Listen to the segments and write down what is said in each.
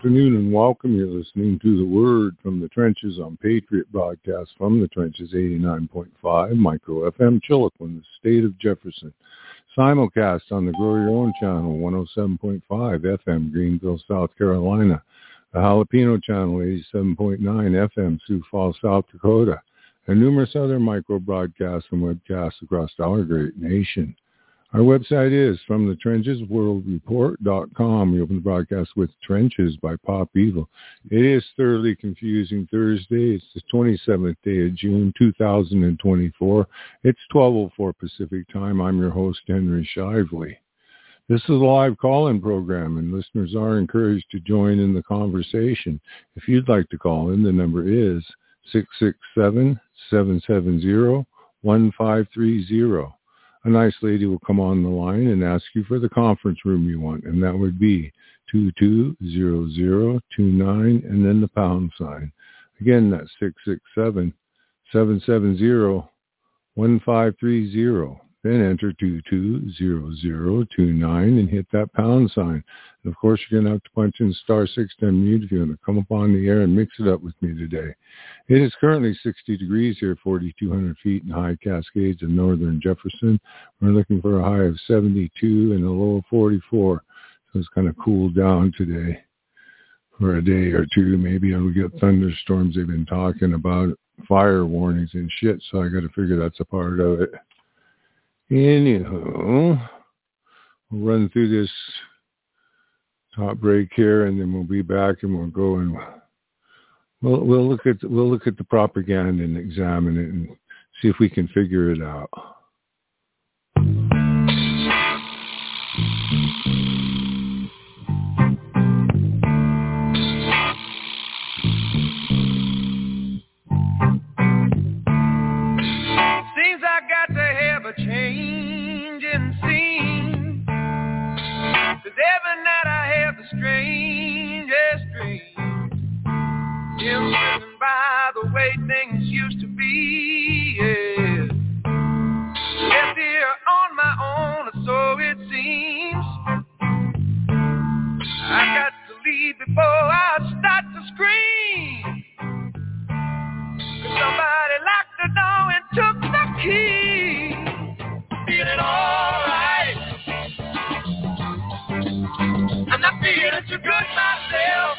Afternoon and welcome. You're listening to The Word from the Trenches on Patriot Broadcast from the Trenches 89.5 Micro FM Chiloquin, the state of Jefferson. Simulcast on the Grow Your Own channel 107.5 FM Greenville, South Carolina. The Jalapeno channel 87.9 FM Sioux Falls, South Dakota. And numerous other micro broadcasts and webcasts across our great nation. Our website is FromTheTrenchesWorldReport.com. We open the broadcast with Trenches by Pop Evil. It is Thoroughly Confusing Thursday. It's the 27th day of June, 2024. It's 12:04 Pacific time. I'm your host, Henry Shively. This is a live call-in program, and listeners are encouraged to join in the conversation. If you'd like to call in, the number is 667-770-1530. A nice lady will come on the line and ask you for the conference room you want, and that would be 220029 and then the pound sign. Again, that's 667-770-1530. Then enter 220029 and hit that pound sign. And of course, you're going to have to punch in *6 to unmute if you want to come up on the air and mix it up with me today. It is currently 60 degrees here, 4,200 feet in High Cascades in northern Jefferson. We're looking for a high of 72 and a low of 44. So it's kind of cooled down today for a day or two. Maybe we'll get thunderstorms. They've been talking about fire warnings and shit, so I got to figure that's a part of it. Anyhow, we'll run through this top break here, and then we'll be back, and we'll go and we'll look at the propaganda and examine it and see if we can figure it out. Seems I got to have a change in scene, 'cause every night I have the strangest dream, imprisoned by the way things used to be, yeah. Left here on my own, or so it seems. I got to leave before I start to scream, 'cause somebody locked the door and took the key. Feeling alright, I'm not feeling too good myself.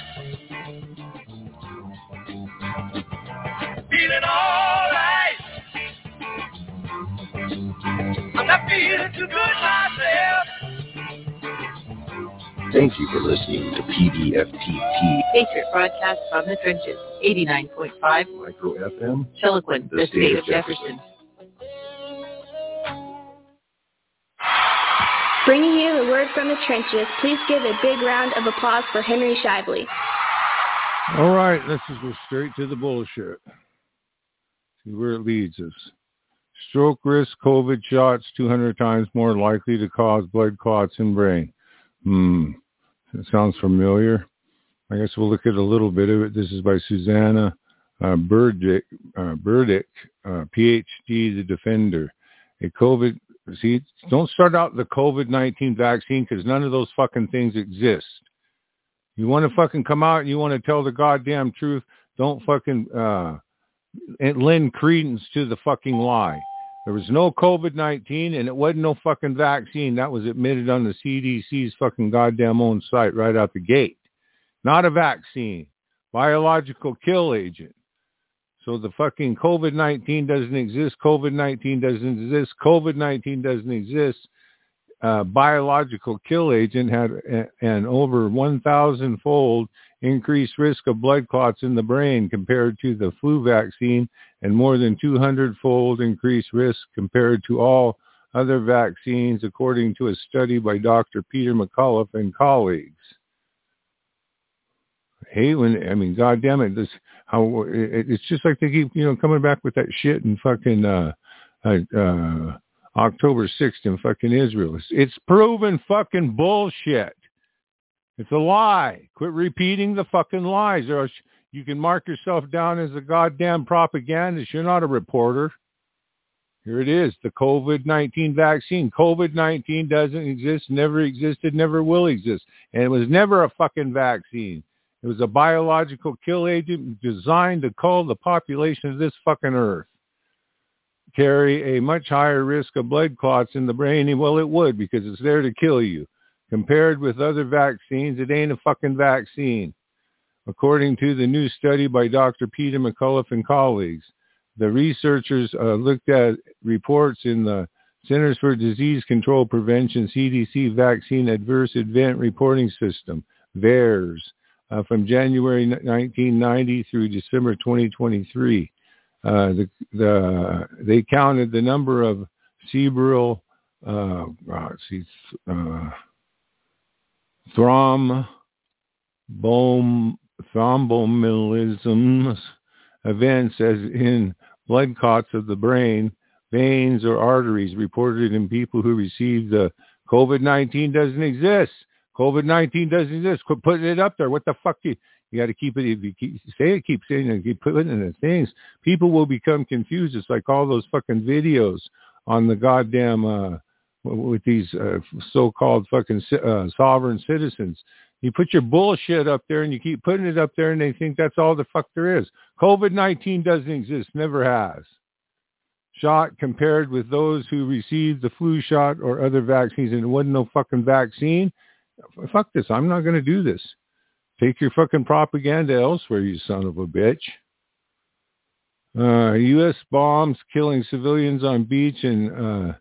Feeling alright, I'm not feeling too good myself. Thank you for listening to PDFTT Patriot Broadcast from the Trenches, 89.5 Micro FM Chiloquin, the state of Jefferson. Bringing you the word from the trenches, please give a big round of applause for Henry Shively. All right, let's just go straight to the bullshit. See where it leads us. Stroke risk, COVID shots 200 times more likely to cause blood clots in brain. That sounds familiar. I guess we'll look at a little bit of it. This is by Susanna Burdick, PhD, the Defender. See, don't start out the COVID-19 vaccine, because none of those fucking things exist. You want to fucking come out and you want to tell the goddamn truth, don't fucking lend credence to the fucking lie. There was no COVID-19 and it wasn't no fucking vaccine. That was admitted on the CDC's fucking goddamn own site right out the gate. Not a vaccine. Biological kill agent. So the fucking COVID-19 doesn't exist. COVID-19 doesn't exist. COVID-19 doesn't exist. Biological kill agent had an over 1,000-fold increased risk of blood clots in the brain compared to the flu vaccine, and more than 200-fold increased risk compared to all other vaccines, according to a study by Dr. Peter McCullough and colleagues. God damn it, it's just like they keep, coming back with that shit and fucking October 6th in fucking Israel. It's proven fucking bullshit. It's a lie. Quit repeating the fucking lies, or else you can mark yourself down as a goddamn propagandist. You're not a reporter. Here it is, the COVID-19 vaccine. COVID-19 doesn't exist, never existed, never will exist. And it was never a fucking vaccine. It was a biological kill agent designed to cull the population of this fucking earth. Carry a much higher risk of blood clots in the brain. Well, it would, because it's there to kill you. Compared with other vaccines, it ain't a fucking vaccine. According to the new study by Dr. Peter McCullough and colleagues, the researchers looked at reports in the Centers for Disease Control Prevention, CDC Vaccine Adverse Event Reporting System, VAERS, from January 1990 through December 2023. They counted the number of cerebral thromboembolisms events as in blood clots of the brain, veins, or arteries reported in people who received the COVID-19 doesn't exist. COVID-19 doesn't exist. Quit putting it up there. What the fuck? You got to keep it. If you keep saying it, keep putting it in the things, people will become confused. It's like all those fucking videos on the goddamn, with these so-called fucking sovereign citizens. You put your bullshit up there and you keep putting it up there and they think that's all the fuck there is. COVID-19 doesn't exist, never has. Shot compared with those who received the flu shot or other vaccines, and it wasn't no fucking vaccine. Fuck this, I'm not going to do this. Take your fucking propaganda elsewhere, you son of a bitch. U.S. bombs killing civilians on beach in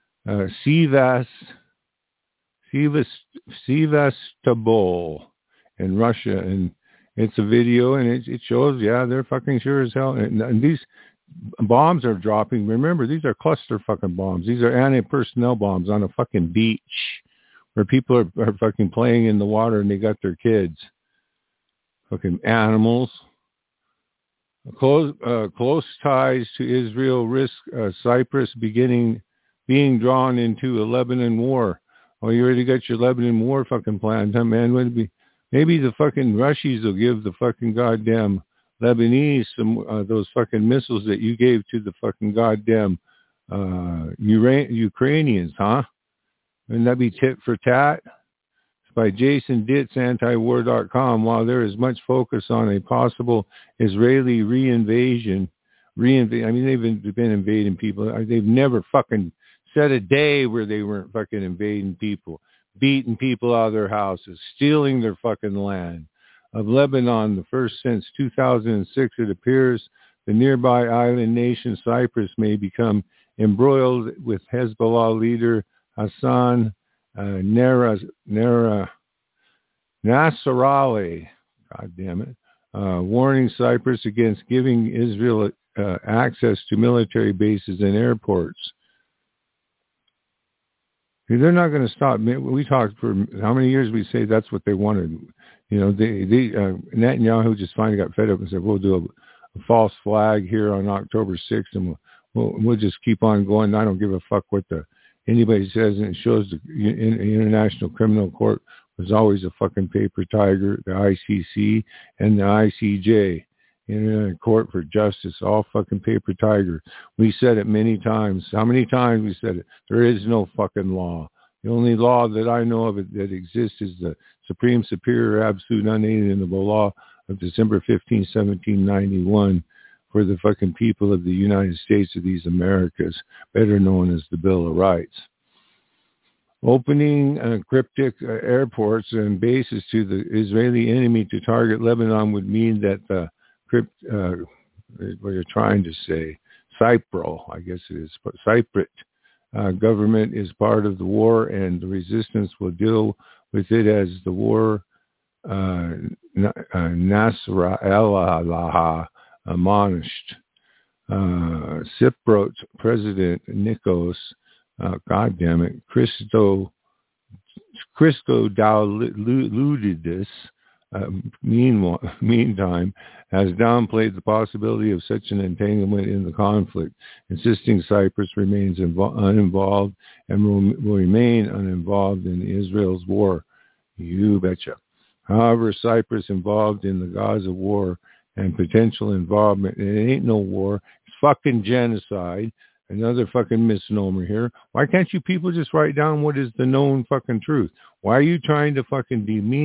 Sevastopol in Russia, and it's a video, and it shows, they're fucking sure as hell. And these bombs are dropping. Remember, these are cluster fucking bombs. These are anti-personnel bombs on a fucking beach where people are fucking playing in the water and they got their kids. Fucking animals. Close ties to Israel risk Cyprus being drawn into a Lebanon war. Oh, you already got your Lebanon war fucking planned, huh, man? Would it be? Maybe the fucking Russians will give the fucking goddamn Lebanese some those fucking missiles that you gave to the fucking goddamn Ukrainians, huh? Wouldn't that be tit for tat? It's by Jason Ditz, antiwar.com. While there is much focus on a possible Israeli reinvasion, I mean, they've been invading people. They've never fucking said a day where they weren't fucking invading people, beating people out of their houses, stealing their fucking land. Of Lebanon, the first since 2006, it appears the nearby island nation Cyprus may become embroiled with Hezbollah leader Hassan Nasrallah, God damn it, warning Cyprus against giving Israel access to military bases and airports. They're not going to stop. We talked for how many years we say that's what they wanted. You know, Netanyahu just finally got fed up and said, we'll do a false flag here on October 6th, and we'll just keep on going. I don't give a fuck what anybody says, and it shows the International Criminal Court was always a fucking paper tiger, the ICC and the ICJ, Internet Court for Justice, all fucking paper tiger. We said it many times. How many times we said it? There is no fucking law. The only law that I know of that exists is the Supreme Superior Absolute Unalienable Law of December 15, 1791 for the fucking people of the United States of these Americas, better known as the Bill of Rights. Opening cryptic airports and bases to the Israeli enemy to target Lebanon would mean that the what you're trying to say, Cypro, I guess it is, but Cypriot government is part of the war, and the resistance will deal with it as the war Nasrallah admonished. Cypriot President Nikos, Christodoulidis, meantime, has downplayed the possibility of such an entanglement in the conflict, insisting Cyprus remains uninvolved and will remain uninvolved in Israel's war. You betcha. However, Cyprus involved in the Gaza war and potential involvement, and it ain't no war, it's fucking genocide. Another fucking misnomer here. Why can't you people just write down what is the known fucking truth? Why are you trying to fucking demean it?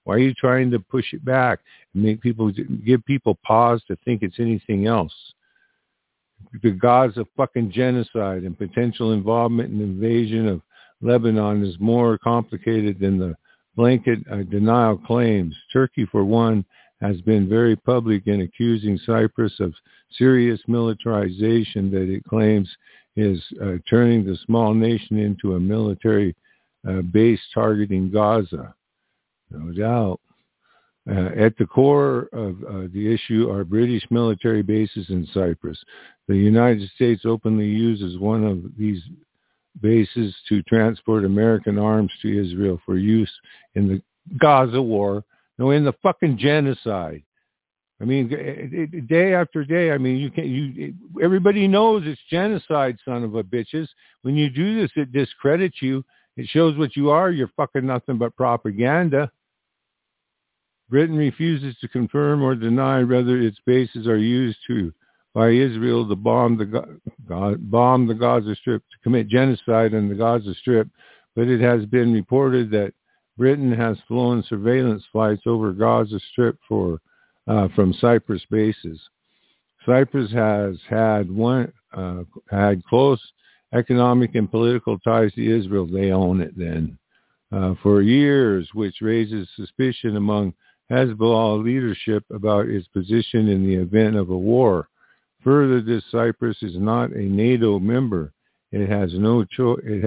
Why are you trying to push it back and give people pause to think it's anything else? The Gaza fucking genocide and potential involvement in the invasion of Lebanon is more complicated than the blanket denial claims. Turkey, for one, has been very public in accusing Cyprus of serious militarization that it claims is turning the small nation into a military base targeting Gaza. No doubt. At the core of the issue are British military bases in Cyprus. The United States openly uses one of these bases to transport American arms to Israel for use in the Gaza war. No, in the fucking genocide. I mean, day after day. I mean, everybody knows it's genocide, son of a bitches. When you do this, it discredits you. It shows what you are. You're fucking nothing but propaganda. Britain refuses to confirm or deny whether its bases are used by Israel to bomb the Gaza Strip, to commit genocide on the Gaza Strip, but it has been reported that Britain has flown surveillance flights over Gaza Strip from Cyprus bases. Cyprus has had close economic and political ties to Israel. They own it then for years, which raises suspicion among Hezbollah leadership about its position in the event of a war. Further, this Cyprus is not a NATO member. It has no choice. It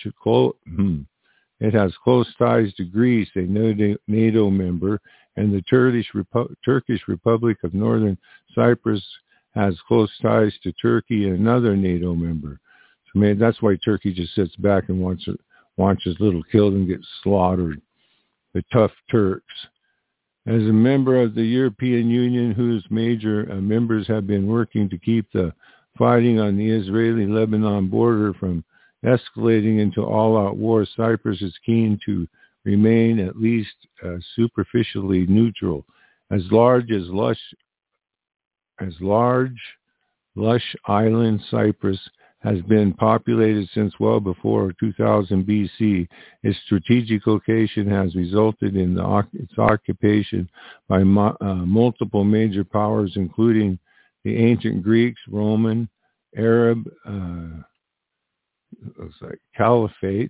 has close ties to Greece, a NATO member, and the Turkish Republic of Northern Cyprus has close ties to Turkey, another NATO member. So, man, that's why Turkey just sits back and watches little children get slaughtered. The tough Turks. As a member of the European Union, whose major members have been working to keep the fighting on the Israeli-Lebanon border from escalating into all-out war, Cyprus is keen to remain at least superficially neutral. As large, lush island Cyprus has been populated since well before 2000 BC. Its strategic location has resulted in its occupation by multiple major powers, including the ancient Greeks, Roman, Arab, caliphates,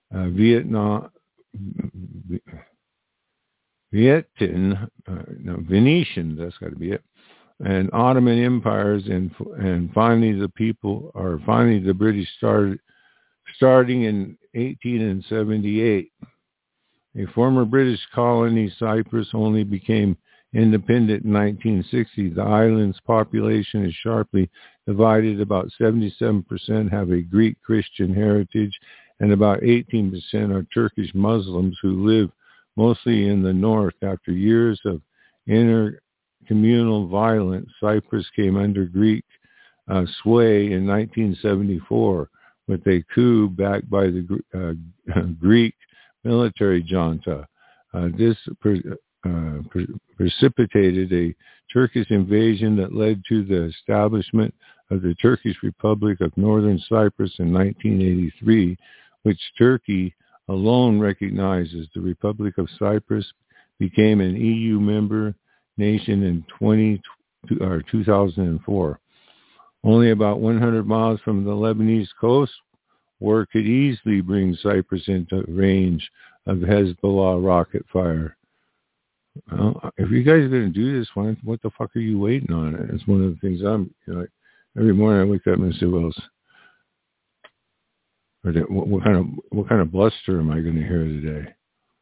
Venetian, that's got to be it, and Ottoman empires, and finally the British starting in 1878. A former British colony, Cyprus only became independent in 1960. The island's population is sharply divided. About 77% have a Greek Christian heritage, and about 18% are Turkish Muslims who live mostly in the north. After years of intercommunal violence, Cyprus came under Greek sway in 1974 with a coup backed by the Greek military junta. This precipitated a Turkish invasion that led to the establishment of the Turkish Republic of Northern Cyprus in 1983, which Turkey alone recognizes. The Republic of Cyprus became an EU member nation in 2004. Only about 100 miles from the Lebanese coast, war could easily bring Cyprus into range of Hezbollah rocket fire. Well, if you guys are going to do this, what the fuck are you waiting on? It's one of the things every morning I wake up and say, well, what kind of bluster am I going to hear today?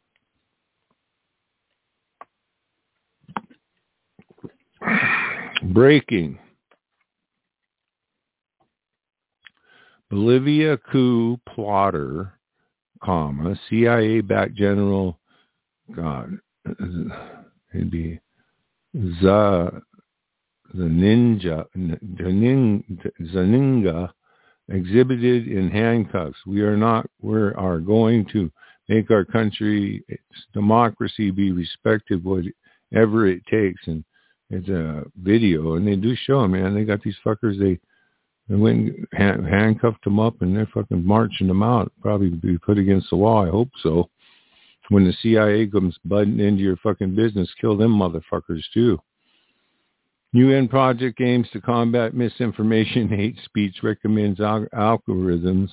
Breaking. Bolivia coup plotter, CIA-backed general, it'd be Zaninga, exhibited in handcuffs. We are going to make our country, its democracy, be respected, whatever it takes. And it's a video, and they do show them, man. They got these fuckers, they went and handcuffed them up, and they're fucking marching them out. Probably be put against the wall. I hope so. When the CIA comes butting into your fucking business, kill them motherfuckers too. UN project aims to combat misinformation, hate speech, recommends algorithmic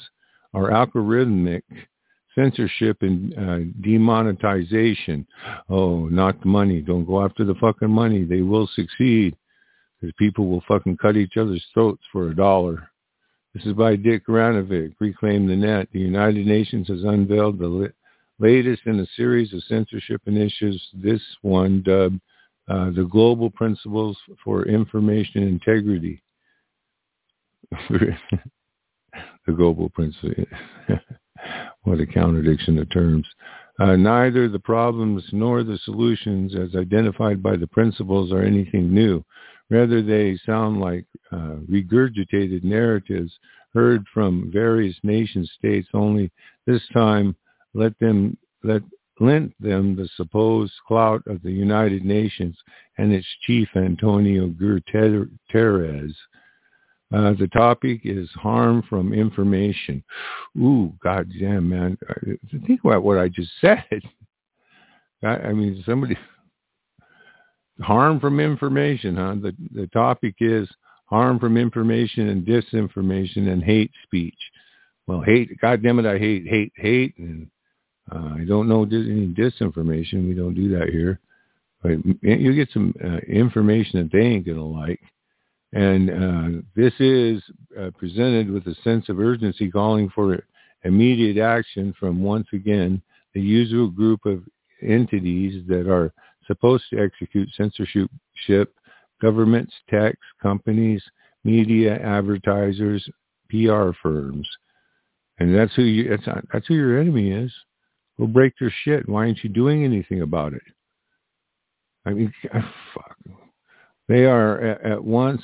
censorship and demonetization. Oh, not the money. Don't go after the fucking money. They will succeed because people will fucking cut each other's throats for $1. This is by Dick Ranovic, Reclaim the Net. The United Nations has unveiled the latest in a series of censorship initiatives, this one dubbed the Global Principles for Information Integrity. The Global Principles. What a contradiction of terms. Neither the problems nor the solutions as identified by the principles are anything new. Rather, they sound like regurgitated narratives heard from various nation states, only this time lent them the supposed clout of the United Nations and its chief, Antonio Guterres. The topic is harm from information. Ooh, goddamn, man. Think about what I just said. I mean, somebody... Harm from information, huh? The topic is harm from information and disinformation and hate speech. Well, hate, goddamn it, I hate, and I don't know any disinformation. We don't do that here. But you get some information that they ain't going to like. And this is presented with a sense of urgency calling for immediate action from, once again, the usual group of entities that are supposed to execute censorship: governments, techs, companies, media, advertisers, PR firms. And that's who your enemy is. Go break their shit. Why aren't you doing anything about it? I mean, fuck. They are at once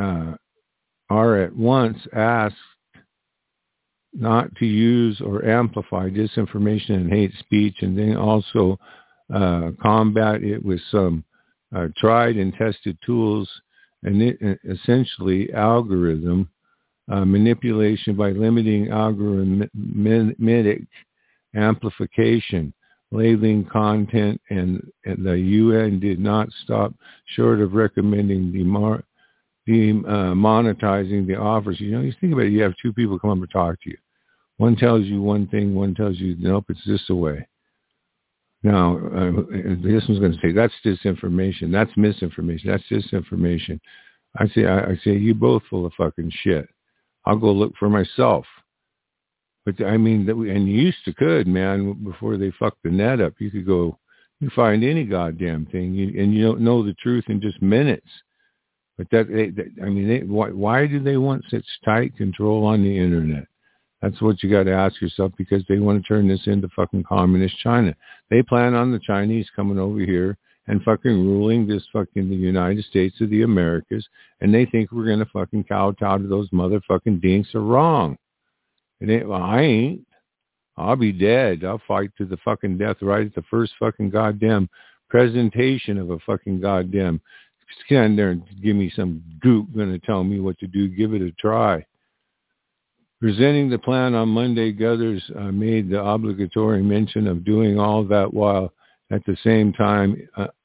asked not to use or amplify disinformation and hate speech, and then also combat it with some tried and tested tools, and essentially algorithm manipulation by limiting algorithmic amplification, labeling content, and the UN did not stop short of recommending demonetizing the offers. You know, you think about it, you have two people come up and talk to you. One tells you one thing, one tells you, nope, it's this way. Now, this one's going to say, that's disinformation, that's misinformation, that's disinformation. I say, you both full of fucking shit. I'll go look for myself. But I mean, and you used to could, man, before they fucked the net up. You could go, you find any goddamn thing, and you don't know the truth in just minutes. But why do they want such tight control on the internet? That's what you got to ask yourself, because they want to turn this into fucking communist China. They plan on the Chinese coming over here and fucking ruling this fucking the United States of the Americas, and they think we're going to fucking kowtow to those motherfucking dinks. Are wrong. It ain't. Well, I ain't. I'll be dead. I'll fight to the fucking death right at the first fucking goddamn presentation of a fucking goddamn. Stand there and give me some goop going to tell me what to do. Give it a try. Presenting the plan on Monday, Guthers made the obligatory mention of doing all that while at the same time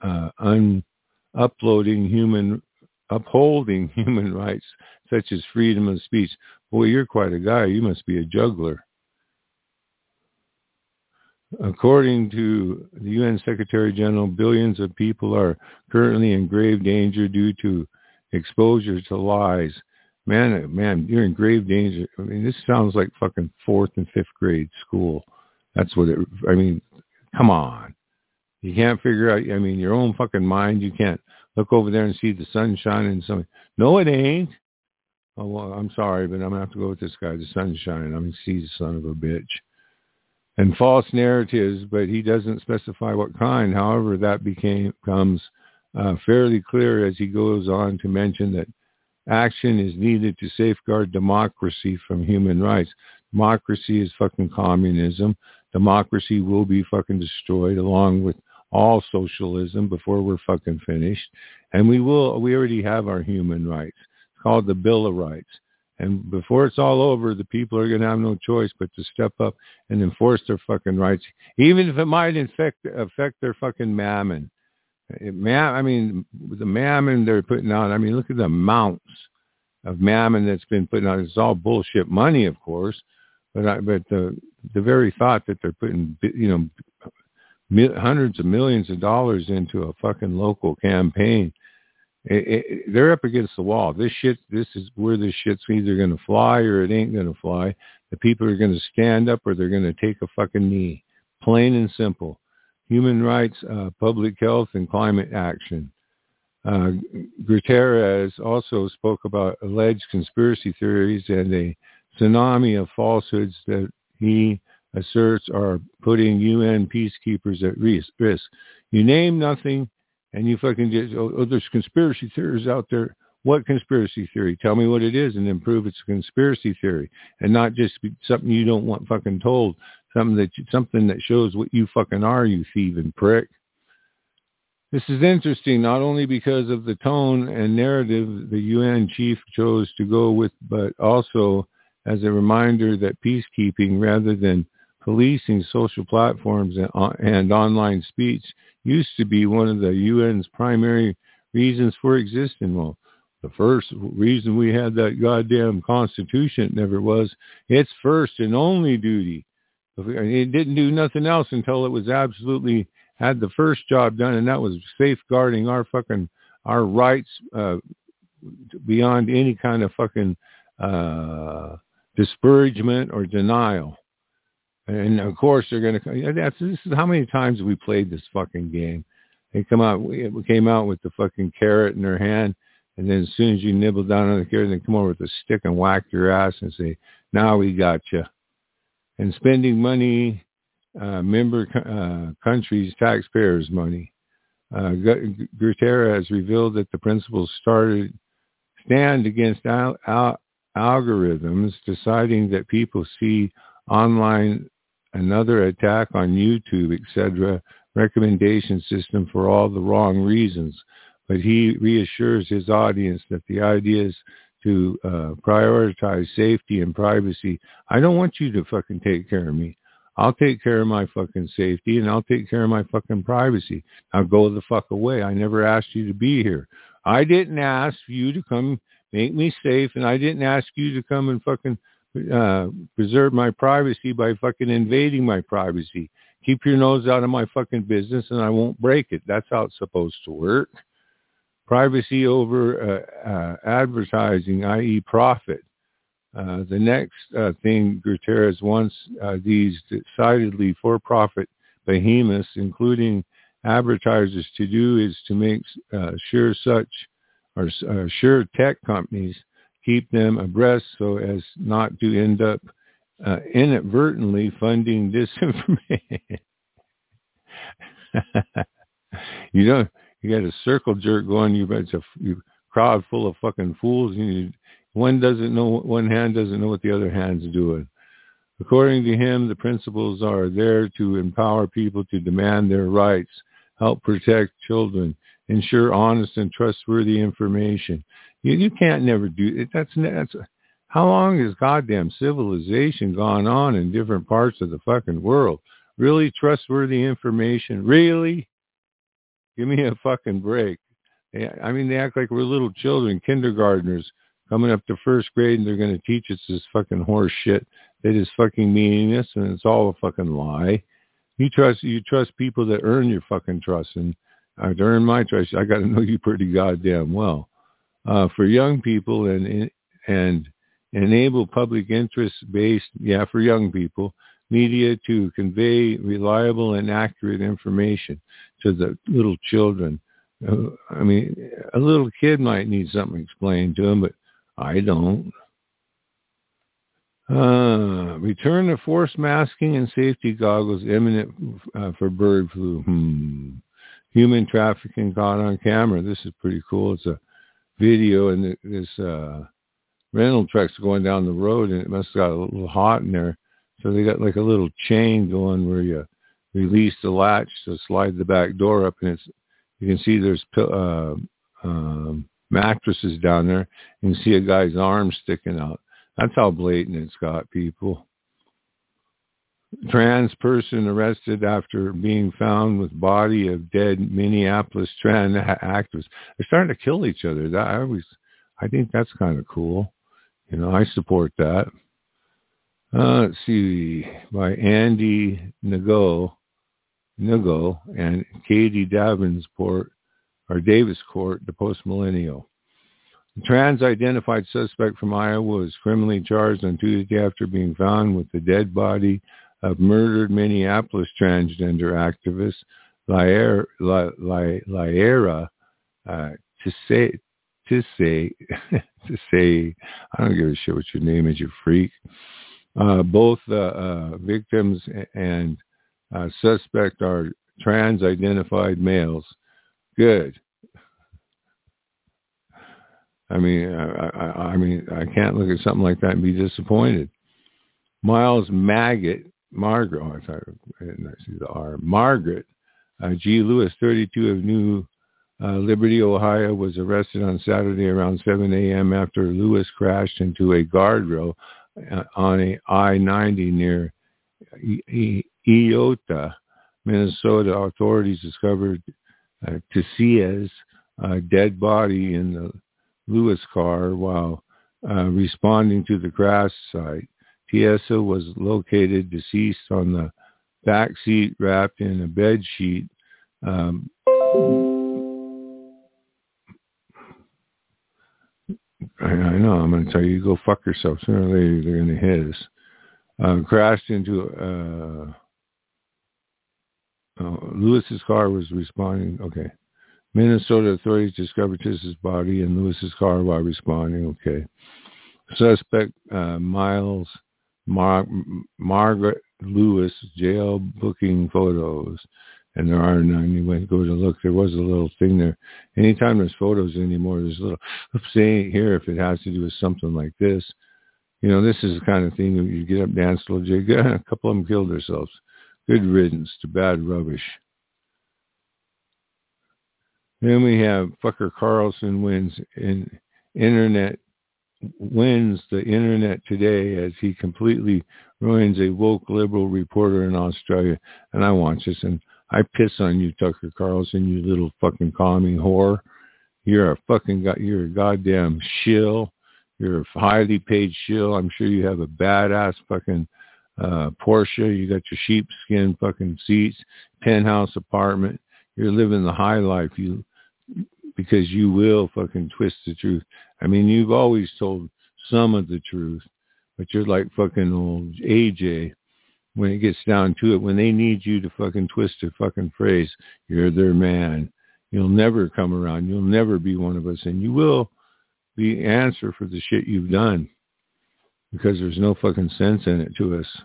upholding human rights such as freedom of speech. Boy, you're quite a guy. You must be a juggler. According to the UN Secretary General, billions of people are currently in grave danger due to exposure to lies. Man, you're in grave danger. I mean, this sounds like fucking 4th and 5th grade school. That's what it, I mean, come on. You can't figure out, I mean, your own fucking mind, you can't look over there and see the sun shining and something. No, it ain't. Oh, well, I'm sorry, but I'm going to have to go with this guy. The sun's shining. I'm going to see the son of a bitch. And false narratives, but he doesn't specify what kind. However, that becomes fairly clear as he goes on to mention that action is needed to safeguard democracy from human rights. Democracy is fucking communism. Democracy will be fucking destroyed along with all socialism before we're fucking finished. And we already have our human rights. It's called the Bill of Rights. And before it's all over, the people are going to have no choice but to step up and enforce their fucking rights, even if it might affect their fucking mammon. The mammon they're putting out, I mean, look at the amounts of mammon that's been put out. It's all bullshit money, of course, but the very thought that they're putting, hundreds of millions of dollars into a fucking local campaign, they're up against the wall. This is where this shit's either going to fly or it ain't going to fly. The people are going to stand up or they're going to take a fucking knee. Plain and simple. Human rights, public health, and climate action. Guterres also spoke about alleged conspiracy theories and a tsunami of falsehoods that he asserts are putting UN peacekeepers at risk. You name nothing, and you fucking just, there's conspiracy theories out there. What conspiracy theory? Tell me what it is and then prove it's a conspiracy theory and not just something you don't want fucking told. Something that shows what you fucking are, you thieving prick. This is interesting, not only because of the tone and narrative the UN chief chose to go with, but also as a reminder that peacekeeping, rather than policing social platforms and online speech, used to be one of the UN's primary reasons for existing. Well, the first reason we had that goddamn constitution, it never was. Its first and only duty. It didn't do nothing else until it was absolutely had the first job done, and that was safeguarding our rights beyond any kind of fucking disparagement or denial. And of course they're going to. This is how many times we played this fucking game. They came out with the fucking carrot in their hand, and then as soon as you nibble down on the carrot, they come over with a stick and whack your ass and say, "Now we got you." And spending money, member countries' taxpayers' money. Guterres revealed that the principals stand against algorithms deciding that people see online another attack on YouTube, etc., recommendation system for all the wrong reasons. But he reassures his audience that the idea is to prioritize safety and privacy. I don't want you to fucking take care of me. I'll take care of my fucking safety and I'll take care of my fucking privacy. Now go the fuck away. I never asked you to be here. I didn't ask you to come make me safe, and I didn't ask you to come and fucking preserve my privacy by fucking invading my privacy. Keep your nose out of my fucking business and I won't break it. That's how it's supposed to work. Privacy over advertising, i.e. profit. The next thing Guterres wants these decidedly for-profit behemoths, including advertisers, to do is to make sure tech companies keep them abreast so as not to end up inadvertently funding disinformation. You got a circle jerk going. It's a crowd full of fucking fools. One hand doesn't know what the other hand's doing. According to him, the principles are there to empower people to demand their rights, help protect children, ensure honest and trustworthy information. You can't never do it. That's how long has goddamn civilization gone on in different parts of the fucking world? Really trustworthy information? Really? Give me a fucking break. I mean, they act like we're little children, kindergartners, coming up to first grade, and they're going to teach us this fucking horse shit that is fucking meaningless, and it's all a fucking lie. You trust people that earn your fucking trust, and to earn my trust, I got to know you pretty goddamn well. For young people and enable public interest-based, for young people, media to convey reliable and accurate information to the little children. I mean, a little kid might need something explained to him, but I don't. Return to forced masking and safety goggles imminent for bird flu. Human trafficking caught on camera. This is pretty cool. It's a video, and this rental truck's going down the road, and it must have got a little hot in there. So they got like a little chain going where you release the latch to slide the back door up, and you can see there's mattresses down there. You can see a guy's arm sticking out. That's how blatant it's got, people. Trans person arrested after being found with body of dead Minneapolis trans activist. They're starting to kill each other. I think that's kind of cool. You know, I support that. Let's see, by Andy Nago and Katie Davenport, or Davis Court, the Post-Millennial. The trans-identified suspect from Iowa was criminally charged on Tuesday after being found with the dead body of murdered Minneapolis transgender activist Lyra Tisay, I don't give a shit what your name is, you freak. Both victims and suspect are trans-identified males. Good. I mean, I can't look at something like that and be disappointed. Miles Margaret G. Lewis, 32, of New Liberty, Ohio, was arrested on Saturday around 7 a.m. after Lewis crashed into a guardrail on a I-90 near Eota, Minnesota. Authorities discovered Tisay's dead body in the Lewis car while responding to the crash site. Tiesa was located deceased on the back seat, wrapped in a bed sheet. I know, I'm going to tell you, go fuck yourself. Sooner or later, they're going to hit us. Crashed into Lewis's car was responding. Okay. Minnesota authorities discovered Tissa's body in Lewis's car while responding. Okay. Suspect Miles Margaret Lewis, jail booking photos. And there are none. You went go to look. There was a little thing there. Anytime there's photos anymore, there's a little saying here if it has to do with something like this. You know, this is the kind of thing that you get up, dance a little jig. A couple of them killed themselves. Good riddance to bad rubbish. Then we have Fucker Carlson wins the internet today as he completely ruins a woke liberal reporter in Australia. And I watch this and I piss on you, Tucker Carlson, you little fucking commie whore. You're a goddamn shill. You're a highly paid shill. I'm sure you have a badass fucking Porsche. You got your sheepskin fucking seats, penthouse apartment. You're living the high life. Because you will fucking twist the truth. I mean, you've always told some of the truth, but you're like fucking old AJ. When it gets down to it, when they need you to fucking twist a fucking phrase, you're their man. You'll never come around. You'll never be one of us. And you will be answer for the shit you've done because there's no fucking sense in it to us.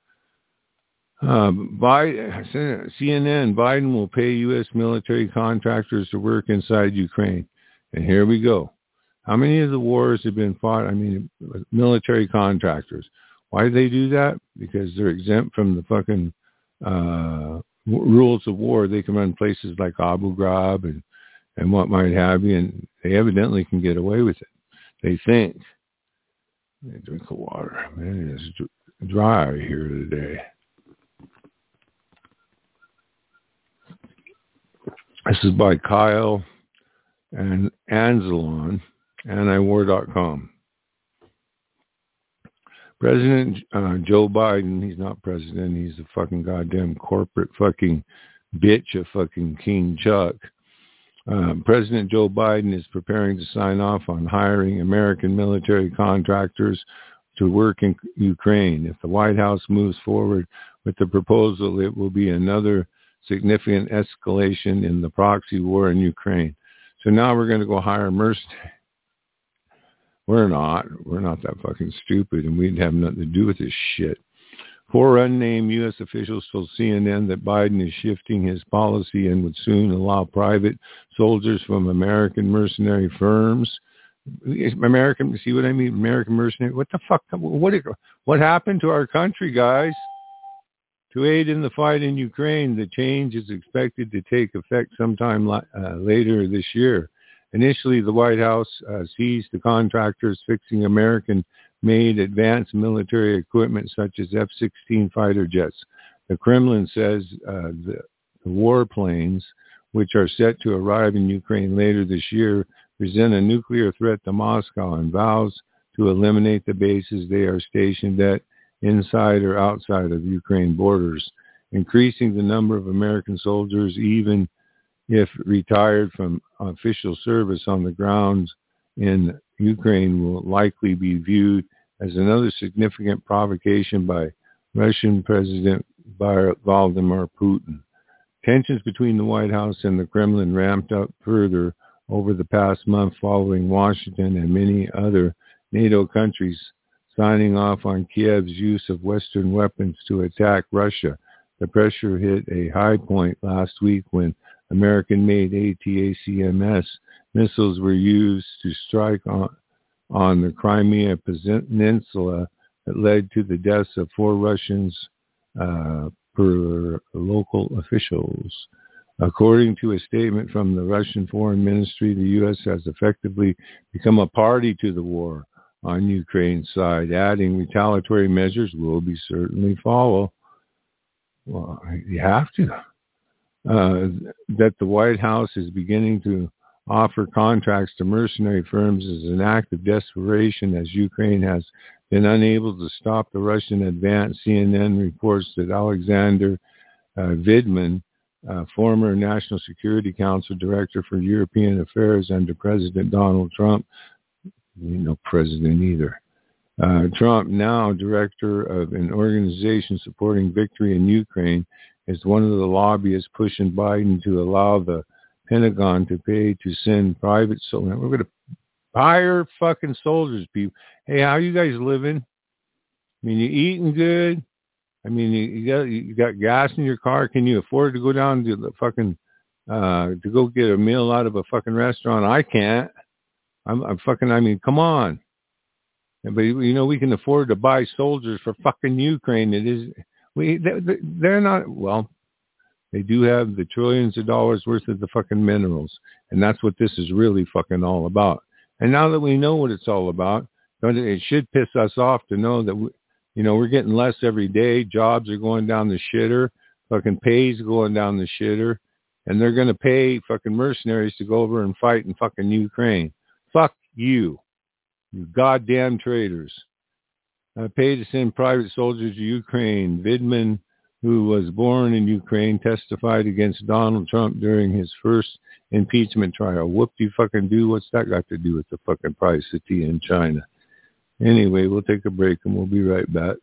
CNN, Biden will pay U.S. military contractors to work inside Ukraine. And here we go. How many of the wars have been fought? I mean, military contractors. Why do they do that? Because they're exempt from the fucking rules of war. They can run places like Abu Ghraib and what might have you, and they evidently can get away with it. They think. Drink of water. Man, it is dry here today. This is by Kyle and Anzalon, antiwar.com. President Joe Biden, he's not president, he's a fucking goddamn corporate fucking bitch of fucking King Chuck. President Joe Biden is preparing to sign off on hiring American military contractors to work in Ukraine. If the White House moves forward with the proposal, it will be another significant escalation in the proxy war in Ukraine. So now we're going to go hire mercenaries. We're not that fucking stupid, and we'd have nothing to do with this shit. 4 unnamed U.S. officials told CNN that Biden is shifting his policy and would soon allow private soldiers from American mercenary firms. American, see what I mean? American mercenary. What the fuck? What happened to our country, guys? To aid in the fight in Ukraine, the change is expected to take effect sometime later this year. Initially, the White House seized the contractors fixing American made advanced military equipment such as F-16 fighter jets. The Kremlin says the warplanes, which are set to arrive in Ukraine later this year, present a nuclear threat to Moscow and vows to eliminate the bases they are stationed at inside or outside of Ukraine borders, increasing the number of American soldiers, even if retired from official service on the ground in Ukraine, will likely be viewed as another significant provocation by Russian President Vladimir Putin. Tensions between the White House and the Kremlin ramped up further over the past month following Washington and many other NATO countries signing off on Kiev's use of Western weapons to attack Russia. The pressure hit a high point last week when American-made ATACMS missiles were used to strike on the Crimea Peninsula that led to the deaths of 4 Russians per local officials. According to a statement from the Russian Foreign Ministry, the U.S. has effectively become a party to the war on Ukraine's side, adding retaliatory measures will be certainly follow. Well, you have to. That the White House is beginning to offer contracts to mercenary firms is an act of desperation as Ukraine has been unable to stop the Russian advance. CNN reports that Alexander Vidman, former National Security Council Director for European Affairs under President Donald Trump, no president either, Trump, now director of an organization supporting victory in Ukraine, is one of the lobbyists pushing Biden to allow the Pentagon to pay to send private soldiers. We're going to hire fucking soldiers, people. Hey, how you guys living? I mean, you eating good? I mean, you got gas in your car? Can you afford to go down to the fucking to go get a meal out of a fucking restaurant? I can't. I'm fucking. I mean, come on. But we can afford to buy soldiers for fucking Ukraine. It is. They're not, well, they do have the trillions of dollars worth of the fucking minerals. And that's what this is really fucking all about. And now that we know what it's all about, it should piss us off to know that, we're getting less every day. Jobs are going down the shitter. Fucking pay's going down the shitter. And they're going to pay fucking mercenaries to go over and fight in fucking Ukraine. Fuck you. You goddamn traitors. Paid to send private soldiers to Ukraine. Vidman, who was born in Ukraine, testified against Donald Trump during his first impeachment trial. Whoop-de-fucking-do. What's that got to do with the fucking price of tea in China? Anyway, we'll take a break and we'll be right back.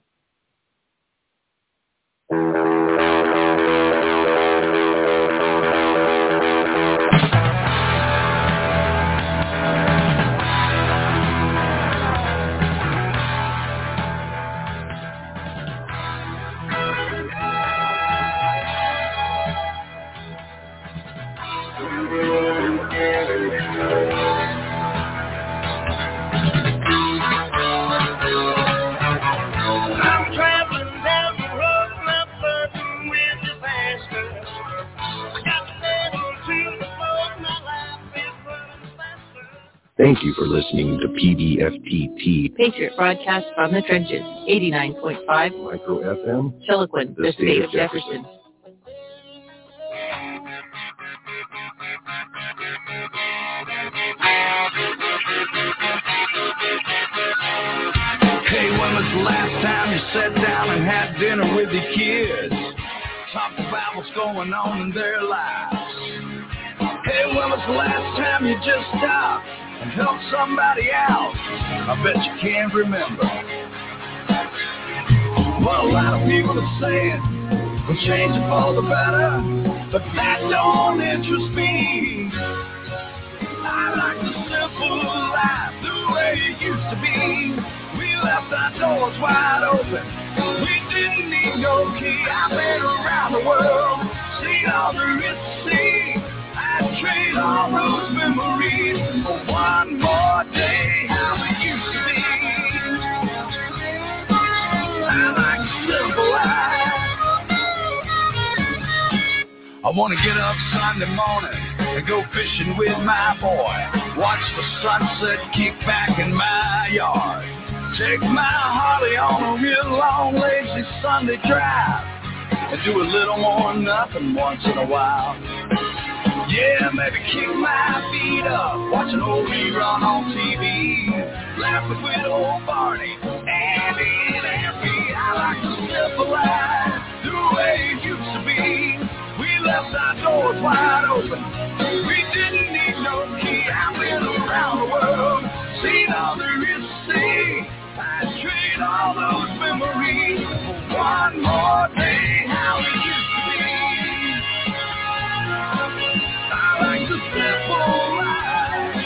Thank you for listening to PDFTT. Patriot broadcast from the trenches, 89.5 Micro FM. Chiloquin, the state of Jefferson. Hey, when was the last time you sat down and had dinner with your kids? Talked about what's going on in their lives. Hey, when was the last time you just stopped and help somebody out? I bet you can't remember. Well, a lot of people are saying we'll change it for the better, but that don't interest me. I like the simple life the way it used to be. We left our doors wide open. We didn't need no key. I've been around the world, seen all there is to see. I'd trade all those memories for one more day how it used to be. I like the simple life. I want to get up Sunday morning and go fishing with my boy. Watch the sunset kick back in my yard. Take my Harley on a real long, lazy Sunday drive and do a little more than nothing once in a while. Yeah, maybe kick my feet up, watch an old rerun on TV, laughing with old Barney, Andy and Effie. I like to simple life the way it used to be. We left our doors wide open, we didn't need no key. I've been around the world, seen all there is to see. I'd trade all those memories for one more day, how it used to be. I like the simple life.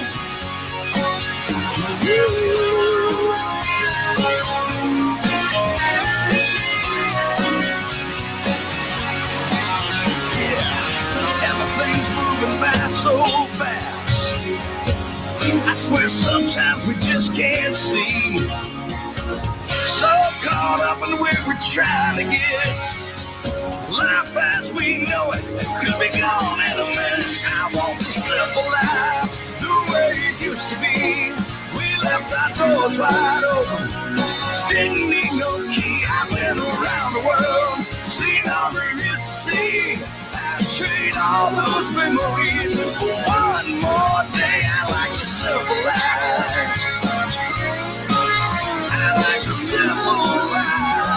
Yeah, everything's moving by so fast. I swear sometimes we just can't see. So caught up in where we're trying to get. Life as we know it could be gone in a minute. I want the simple life the way it used to be. We left our doors wide open, didn't need no key. I've been around the world, seen all there is to see. I'd trade all those memories for one more day. I like the simple life. I like the simple life.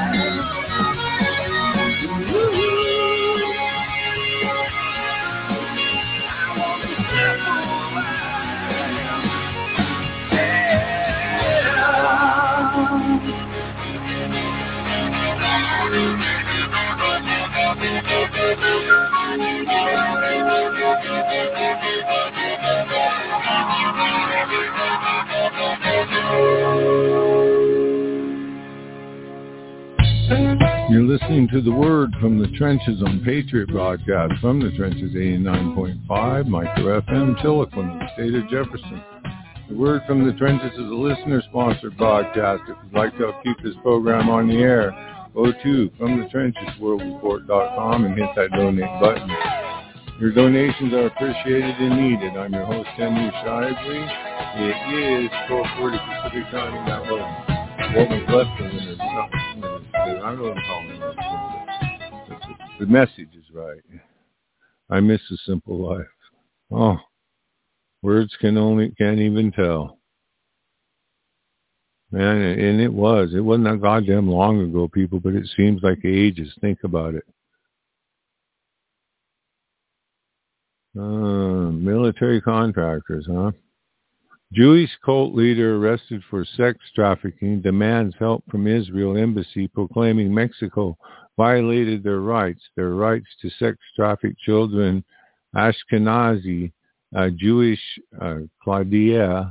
You're listening to The Word from the Trenches on Patriot Broadcast from the Trenches 89.5, Micro FM, Chiloquin, in the state of Jefferson. The Word from the Trenches is a listener-sponsored broadcast. If you'd like to help keep this program on the air, go to FromTheTrenchesWorldReport.com and hit that donate button. Your donations are appreciated and needed. I'm your host, Henry Shively. It is 12:40 Pacific time, and that was what was left of it. I don't know what I'm calling it. The message is right. I miss a simple life. Oh, words can't even tell. Man, and it wasn't that goddamn long ago, people, but it seems like ages. Think about it. Military contractors, huh? Jewish cult leader arrested for sex trafficking demands help from Israel embassy, proclaiming Mexico violated their rights to sex traffic children. Ashkenazi Jewish Claudia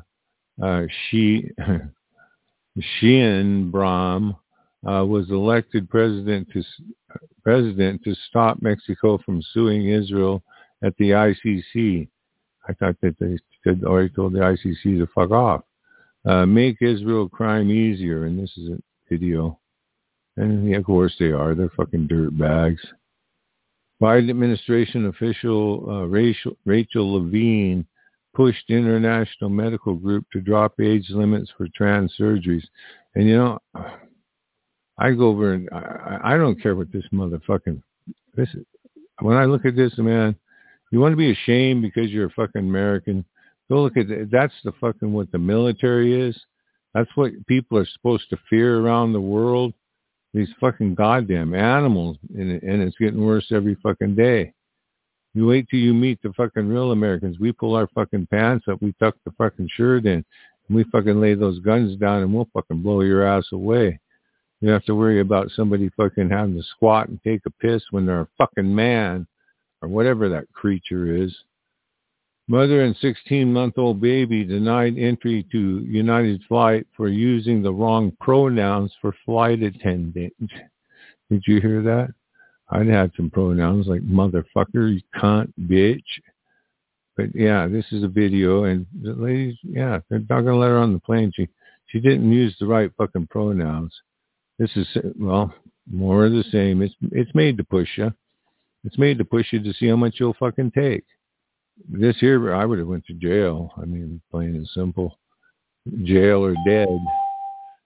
Sheinbaum was elected president to stop Mexico from suing Israel at the ICC. I thought that they already told the ICC to fuck off. Make Israel crime easier, and this is a video. And yeah, of course they are. They're fucking dirt bags. Biden administration official Rachel Levine pushed International Medical Group to drop age limits for trans surgeries. And you know, I go over and I don't care what this motherfucking this is. When I look at this, man, you want to be ashamed because you're a fucking American. Go look at that. That's the fucking what the military is. That's what people are supposed to fear around the world. These fucking goddamn animals, and it's getting worse every fucking day. You wait till you meet the fucking real Americans. We pull our fucking pants up, we tuck the fucking shirt in, and we fucking lay those guns down, and we'll fucking blow your ass away. You don't have to worry about somebody fucking having to squat and take a piss when they're a fucking man, or whatever that creature is. Mother and 16-month-old baby denied entry to United Flight for using the wrong pronouns for flight attendant. Did you hear that? I'd had some pronouns like motherfucker, you cunt, bitch. But yeah, this is a video, and the ladies, yeah, they're not going to let her on the plane. She didn't use the right fucking pronouns. This is, well, more of the same. It's made to push you. It's made to push you to see how much you'll fucking take. This here, I would have went to jail. I mean, plain and simple. Jail or dead.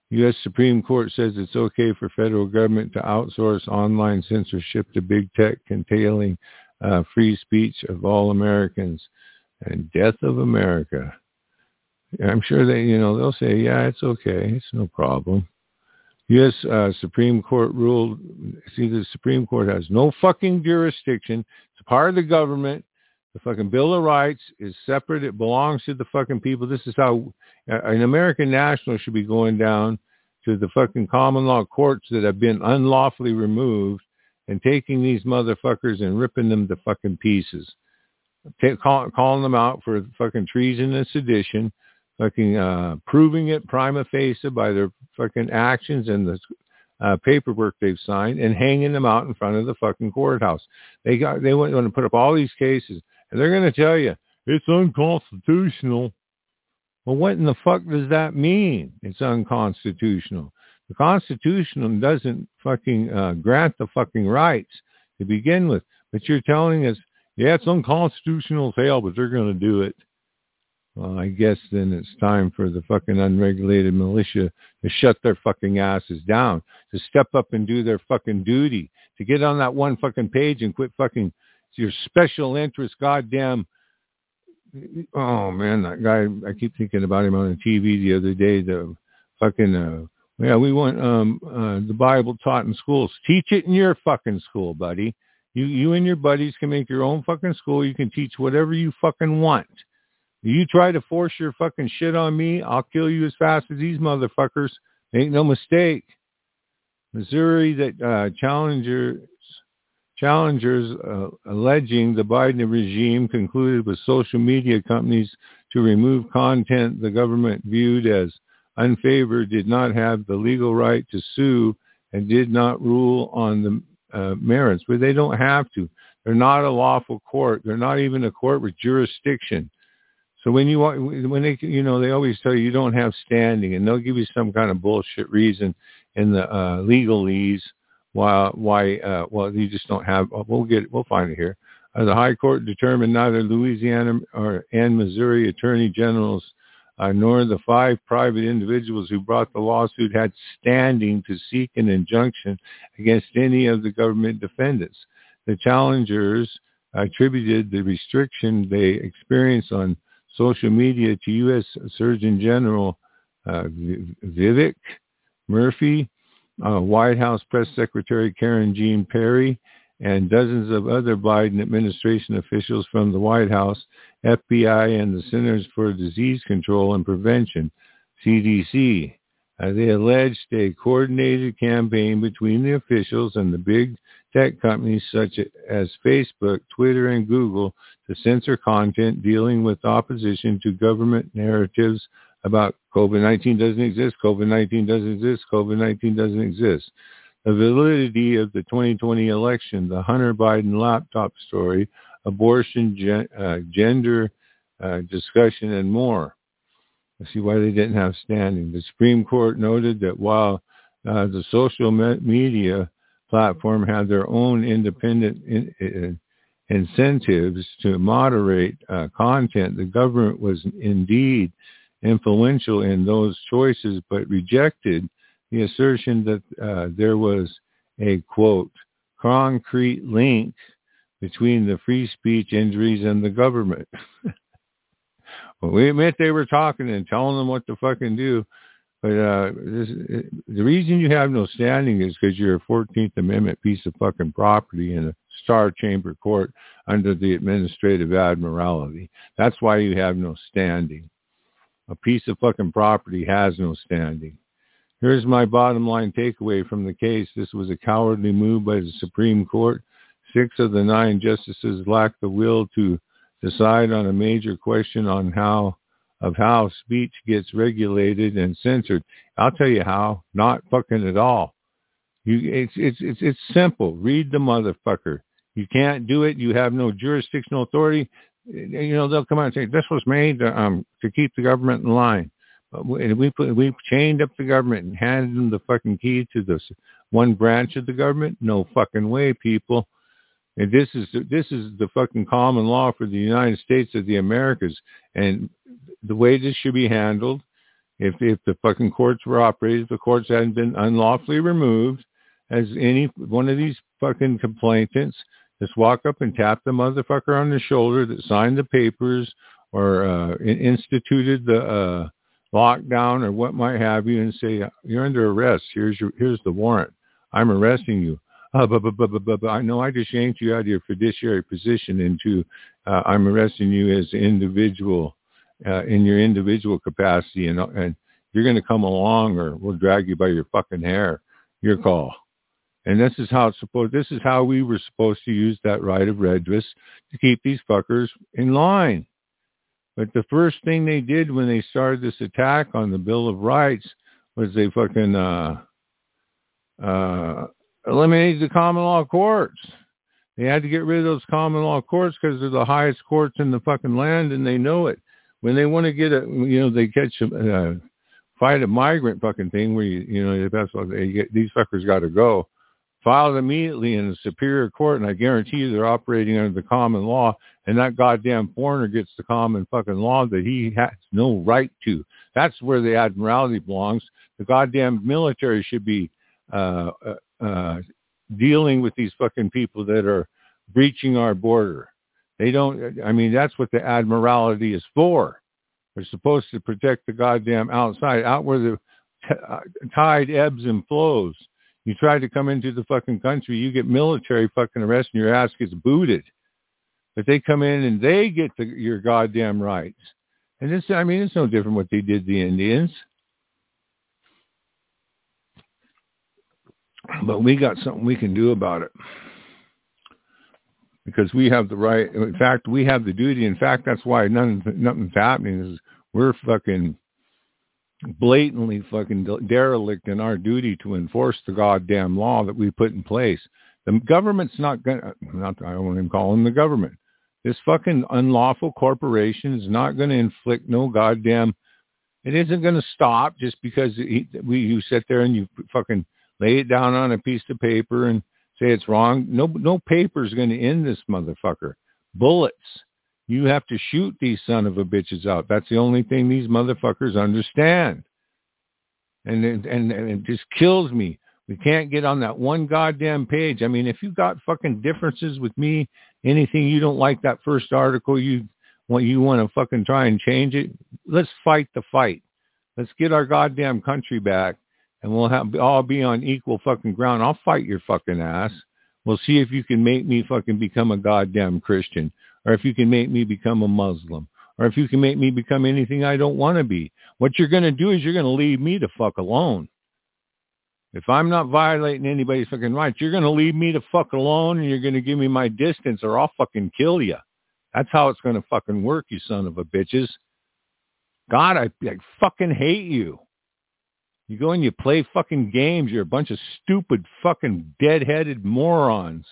U.S. Supreme Court says it's okay for federal government to outsource online censorship to big tech, entailing free speech of all Americans and death of America. I'm sure they'll say, yeah, it's okay. It's no problem. U.S. Supreme Court ruled, the Supreme Court has no fucking jurisdiction. It's part of the government. The fucking Bill of Rights is separate. It belongs to the fucking people. This is how an American national should be going down to the fucking common law courts that have been unlawfully removed and taking these motherfuckers and ripping them to fucking pieces. Calling them out for fucking treason and sedition, fucking proving it prima facie by their fucking actions and the paperwork they've signed, and hanging them out in front of the fucking courthouse. They want to put up all these cases, and they're going to tell you it's unconstitutional. Well, what in the fuck does that mean? It's unconstitutional. The Constitution doesn't fucking grant the fucking rights to begin with, but you're telling us, yeah, it's unconstitutional as hell, but they're going to do it. Well, I guess then it's time for the fucking unregulated militia to shut their fucking asses down, to step up and do their fucking duty, to get on that one fucking page and quit fucking your special interest goddamn. Oh, man, that guy, I keep thinking about him on the TV the other day, the fucking, we want the Bible taught in schools. Teach it in your fucking school, buddy. You and your buddies can make your own fucking school. You can teach whatever you fucking want. You try to force your fucking shit on me, I'll kill you as fast as these motherfuckers. Make no mistake. Missouri that challengers alleging the Biden regime concluded with social media companies to remove content the government viewed as unfavored did not have the legal right to sue and did not rule on the merits. But they don't have to. They're not a lawful court. They're not even a court with jurisdiction. So when they always tell you don't have standing, and they'll give you some kind of bullshit reason in the legalese why you just don't have. We'll find it here. The High Court determined neither Louisiana and Missouri attorney generals nor the 5 private individuals who brought the lawsuit had standing to seek an injunction against any of the government defendants. The challengers attributed the restriction they experienced on social media to U.S. Surgeon General Vivek Murphy, White House Press Secretary Karen Jean Perry, and dozens of other Biden administration officials from the White House, FBI, and the Centers for Disease Control and Prevention, CDC. They alleged a coordinated campaign between the officials and the big tech companies such as Facebook, Twitter, and Google to censor content dealing with opposition to government narratives about COVID-19 doesn't exist, COVID-19 doesn't exist, COVID-19 doesn't exist. The validity of the 2020 election, the Hunter Biden laptop story, abortion, gender discussion, and more. Let's see why they didn't have standing. The Supreme Court noted that while the social media platform had their own independent incentives to moderate content, the government was indeed influential in those choices, but rejected the assertion that there was a, quote, concrete link between the free speech injuries and the government. Well, we admit they were talking and telling them what to fucking do, but the reason you have no standing is because you're a 14th Amendment piece of fucking property in a Star Chamber court under the administrative admiralty. That's why you have no standing. A piece of fucking property has no standing. Here's my bottom line takeaway from the case. This was a cowardly move by the Supreme Court. 6 of the 9 justices lacked the will to decide on a major question on how speech gets regulated and censored. I'll tell you how. Not fucking at all. It's simple. Read the motherfucker. You can't do it. You have no jurisdictional authority. They'll come out and say this was made to keep the government in line. We chained up the government and handed them the fucking key to this one branch of the government. No fucking way, people. And this is the fucking common law for the United States of the Americas. And the way this should be handled If the fucking courts were operated, if the courts hadn't been unlawfully removed, as any one of these fucking complainants just walk up and tap the motherfucker on the shoulder that signed the papers or instituted the lockdown or what might have you, and say, you're under arrest. Here's the warrant. I'm arresting you. I know I just yanked you out of your fiduciary position into I'm arresting you as an individual in your individual capacity, and you're going to come along or we'll drag you by your fucking hair. Your call. And this is how we were supposed to use that right of redress to keep these fuckers in line. But the first thing they did when they started this attack on the Bill of Rights was they fucking eliminated the common law courts. They had to get rid of those common law courts because they're the highest courts in the fucking land, and they know it. When they want to get they catch fight a migrant fucking thing where these fuckers got to go. Filed immediately in a superior court, and I guarantee you they're operating under the common law, and that goddamn foreigner gets the common fucking law that he has no right to. That's where the admiralty belongs. The goddamn military should be dealing with these fucking people that are breaching our border. That's what the admiralty is for. They're supposed to protect the goddamn outside, out where the tide ebbs and flows. You try to come into the fucking country, you get military fucking arrest and your ass gets booted. But they come in and they get your goddamn rights. And it's no different what they did to the Indians. But we got something we can do about it. Because we have the right. In fact, we have the duty. In fact, that's why nothing's happening. Is we're fucking blatantly fucking derelict in our duty to enforce the goddamn law that we put in place. The government's I don't want to call them the government. This fucking unlawful corporation is not going to inflict no goddamn. It isn't going to stop just because you sit there and you fucking lay it down on a piece of paper and say it's wrong. No paper is going to end this motherfucker. Bullets. You have to shoot these son of a bitches out. That's the only thing these motherfuckers understand. And it just kills me. We can't get on that one goddamn page. If you got fucking differences with me, anything you don't like that first article, you want to fucking try and change it, let's fight the fight. Let's get our goddamn country back, and we'll all be on equal fucking ground. I'll fight your fucking ass. We'll see if you can make me fucking become a goddamn Christian, or if you can make me become a Muslim, or if you can make me become anything I don't want to be. What you're going to do is you're going to leave me the fuck alone. If I'm not violating anybody's fucking rights, you're going to leave me the fuck alone, and you're going to give me my distance, or I'll fucking kill you. That's how it's going to fucking work, you son of a bitches. God, I fucking hate you. You go and you play fucking games. You're a bunch of stupid fucking dead-headed morons.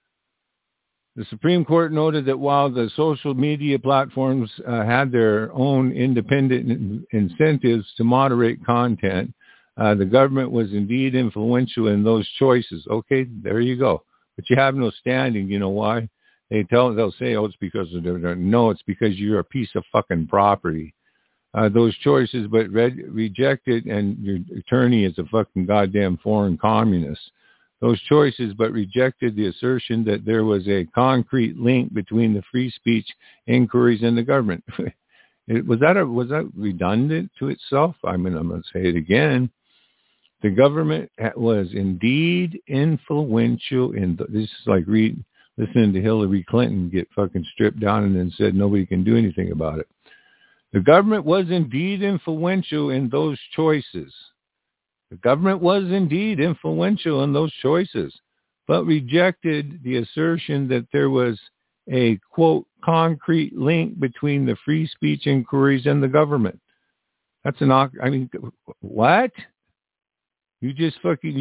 The Supreme Court noted that while the social media platforms had their own independent incentives to moderate content, the government was indeed influential in those choices. Okay, there you go. But you have no standing. You know why? They'll say, oh, it's because of no, it's because you're a piece of fucking property. Those choices, but rejected, and your attorney is a fucking goddamn foreign communist. Those choices, but rejected the assertion that there was a concrete link between the free speech inquiries and the government. Was that redundant to itself? I'm going to say it again. The government was indeed influential in this is like listening to Hillary Clinton get fucking stripped down and then said nobody can do anything about it. The government was indeed influential in those choices. The government was indeed influential in those choices, but rejected the assertion that there was a, quote, concrete link between the free speech inquiries and the government. That's what? You just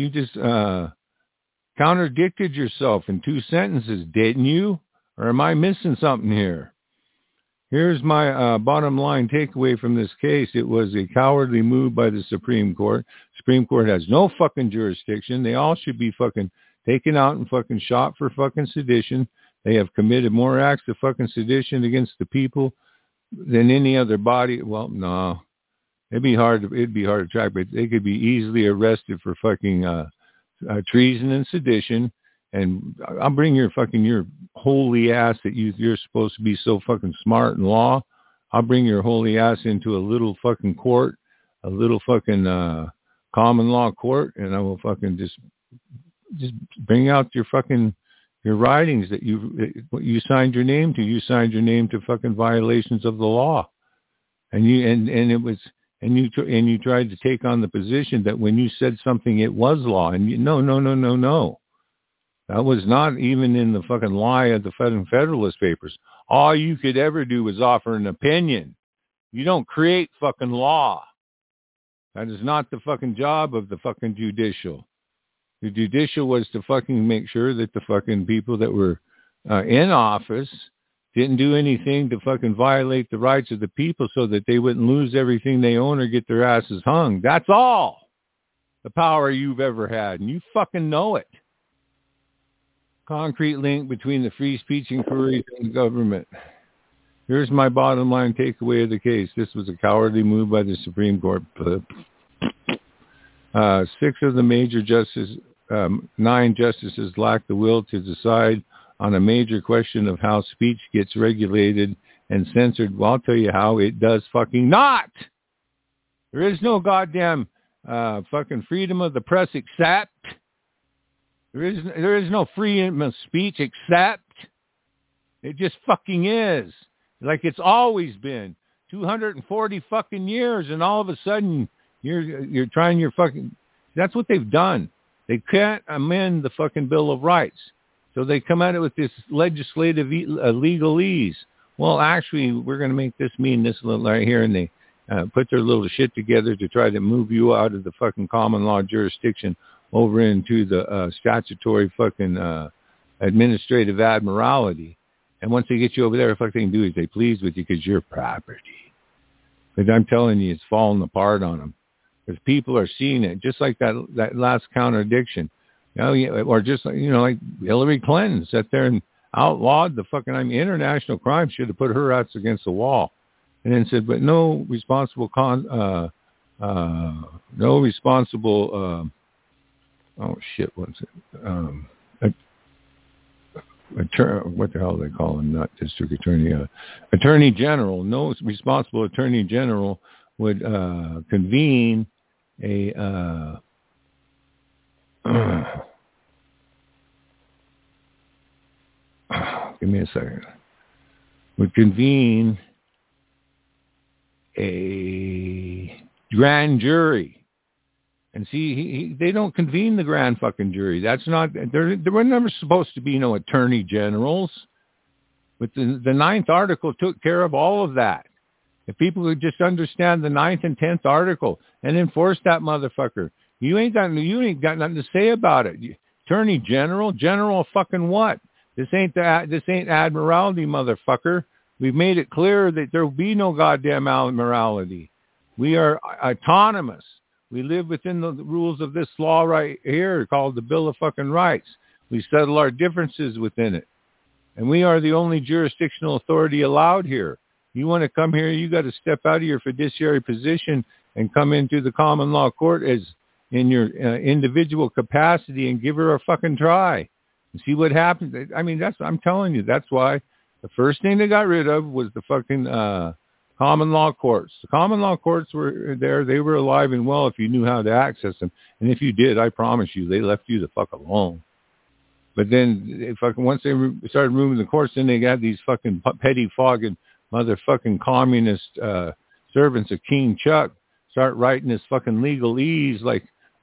contradicted yourself in two sentences, didn't you? Or am I missing something here? Here's my bottom line takeaway from this case. It was a cowardly move by the Supreme Court. Supreme Court has no fucking jurisdiction. They all should be fucking taken out and fucking shot for fucking sedition. They have committed more acts of fucking sedition against the people than any other body. Well, no. It'd be hard to track, but they could be easily arrested for fucking treason and sedition. And I'll bring your holy ass that you're supposed to be so fucking smart in law. I'll bring your holy ass into a little fucking court, a little fucking common law court, and I will fucking just bring out your writings that you signed your name to. You signed your name to fucking violations of the law, and you tried to take on the position that when you said something it was law, and no. That was not even in the fucking lie of the Federalist Papers. All you could ever do was offer an opinion. You don't create fucking law. That is not the fucking job of the fucking judicial. The judicial was to fucking make sure that the fucking people that were in office didn't do anything to fucking violate the rights of the people so that they wouldn't lose everything they own or get their asses hung. That's all the power you've ever had, and you fucking know it. Concrete link between the free speech inquiries and the government. Here's my bottom line takeaway of the case. This was a cowardly move by the Supreme Court. 6 of the major justices, 9 justices lack the will to decide on a major question of how speech gets regulated and censored. Well, I'll tell you how it does fucking not. There is no goddamn fucking freedom of the press except there is no freedom of speech except it just fucking is. Like it's always been. 240 fucking years, and all of a sudden you're trying your fucking... That's what they've done. They can't amend the fucking Bill of Rights. So they come at it with this legislative legalese. Well, actually, we're going to make this mean this little right here, and they put their little shit together to try to move you out of the fucking common law jurisdiction over into the statutory fucking administrative admiralty. And once they get you over there, the fuck they can do is they please with you because you're property. But I'm telling you, it's falling apart on them. Because people are seeing it, just like that last contradiction. Or just, like Hillary Clinton sat there and outlawed the fucking, international crime. Should have put her ass against the wall. And then said, but no responsible what's it? What the hell do they call him? Not district attorney. Attorney General. No responsible attorney general would convene a give me a second. Would convene a grand jury. And see, they don't convene the grand fucking jury. That's not, there were never supposed to be no attorney generals. But the 9th article took care of all of that. If people would just understand the 9th and 10th article and enforce that motherfucker, you ain't got nothing to say about it. Attorney general fucking what? This ain't admiralty, motherfucker. We've made it clear that there will be no goddamn admiralty. We are autonomous. We live within the rules of this law right here called the Bill of fucking Rights. We settle our differences within it. And we are the only jurisdictional authority allowed here. You want to come here, you got to step out of your fiduciary position and come into the common law court as in your individual capacity and give her a fucking try and see what happens. I'm telling you, that's why the first thing they got rid of was the fucking common law courts. The common law courts were there. They were alive and well if you knew how to access them. And if you did, I promise you, they left you the fuck alone. But then once they started moving the courts, then they got these fucking petty fogging motherfucking communist servants of King Chuck start writing this fucking legalese like,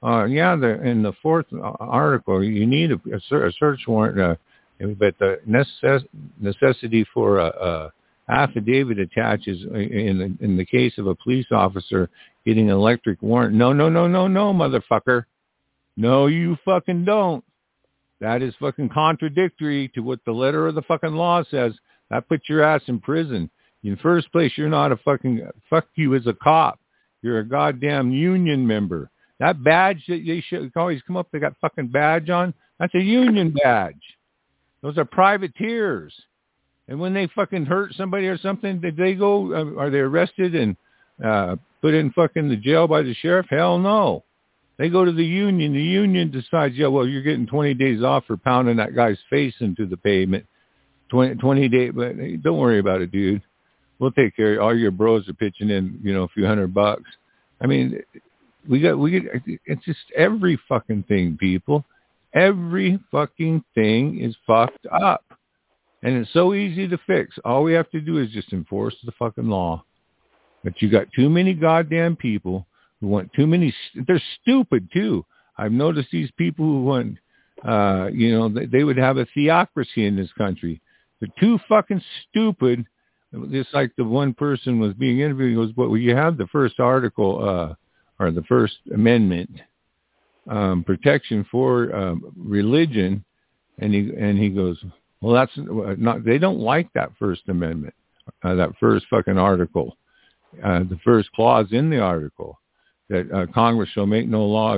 in the 4th article, you need a search warrant, but the necessity for a affidavit attaches in the case of a police officer getting an electric warrant. No, motherfucker. No, you fucking don't. That is fucking contradictory to what the letter of the fucking law says. That puts your ass in prison. In first place, you're not a fucking, fuck you as a cop. You're a goddamn union member. That badge that they should always come up, they got fucking badge on. That's a union badge. Those are privateers. And when they fucking hurt somebody or something, did they go, are they arrested and put in fucking the jail by the sheriff? Hell no. They go to the union. The union decides, yeah, well, you're getting 20 days off for pounding that guy's face into the pavement. 20 days, but don't worry about it, dude. We'll take care of it. All your bros are pitching in, a few $100. I mean, we get, it's just every fucking thing, people. Every fucking thing is fucked up. And it's so easy to fix. All we have to do is just enforce the fucking law. But you got too many goddamn people who want too many. They're stupid, too. I've noticed these people who want, they would have a theocracy in this country. They're too fucking stupid. Just like the one person was being interviewed, he goes, well, you have the first article, or the First Amendment, protection for religion. And he goes, well, that's not, they don't like that First Amendment, that first fucking article, the first clause in the article, that Congress shall make no law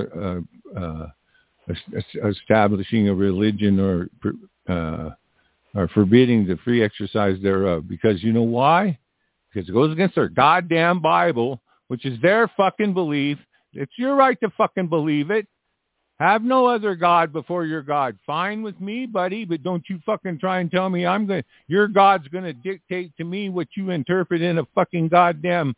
establishing a religion or forbidding the free exercise thereof. Because you know why? Because it goes against their goddamn Bible, which is their fucking belief. It's your right to fucking believe it. Have no other God before your God. Fine with me, buddy, but don't you fucking try and tell me your God's going to dictate to me what you interpret in a fucking goddamn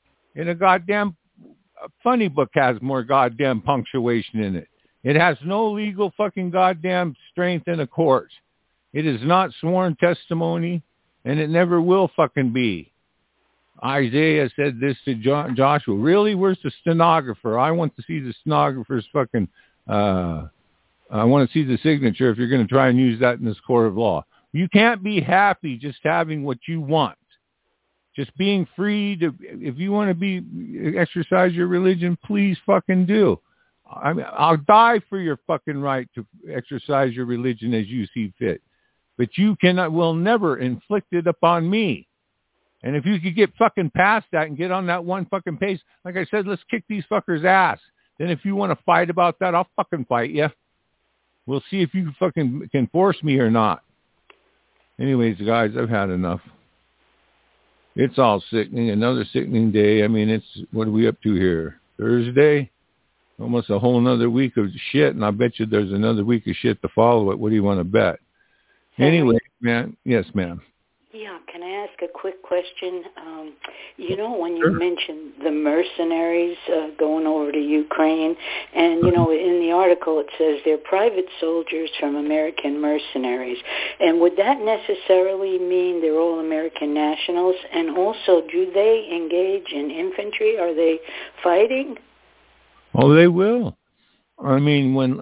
funny book has more goddamn punctuation in it. It has no legal fucking goddamn strength in a court. It is not sworn testimony, and it never will fucking be. Isaiah said this to Joshua. Really? Where's the stenographer? I want to see the stenographer's fucking... I want to see the signature if you're going to try and use that in this court of law. You can't be happy just having what you want. Just being free to... If you want to exercise your religion, please fucking do. I mean, I'll die for your fucking right to exercise your religion as you see fit. But you will never inflict it upon me. And if you could get fucking past that and get on that one fucking pace, like I said, let's kick these fuckers' ass. Then if you want to fight about that, I'll fucking fight you. We'll see if you fucking can force me or not. Anyways, guys, I've had enough. It's all sickening. Another sickening day. I mean, what are we up to here? Thursday? Almost a whole another week of shit, and I bet you there's another week of shit to follow it. What do you want to bet? Anyway, man. Yes, ma'am. Yeah, can I ask a quick question? When you mentioned the mercenaries going over to Ukraine, and, in the article it says they're private soldiers from American mercenaries. And would that necessarily mean they're all American nationals? And also, do they engage in infantry? Are they fighting? Oh, they will. I mean, when